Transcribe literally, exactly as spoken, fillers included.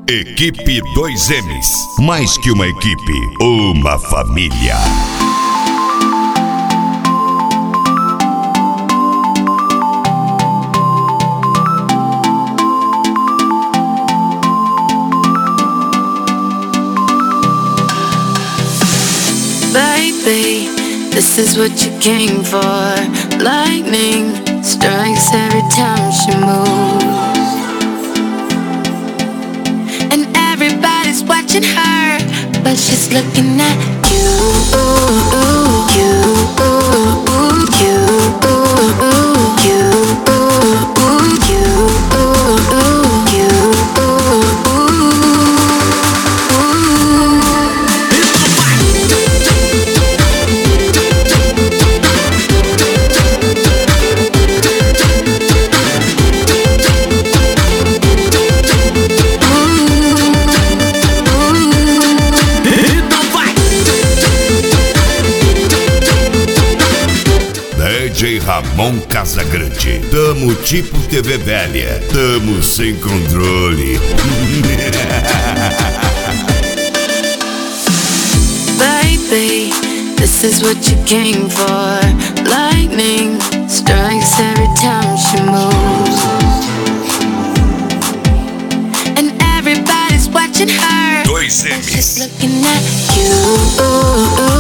Equipe dois M's. Mais que uma equipe, uma família. Baby, this is what you came for. Lightning strikes every time she moves, and everybody's watching her, but she's looking at you, you, you, you, D J Ramon Casagrande. Tamo tipo T V velha. Tamo sem controle. Baby, this is what you came for. Lightning strikes every time she moves, and everybody's watching her, dois but she's M's. looking at you.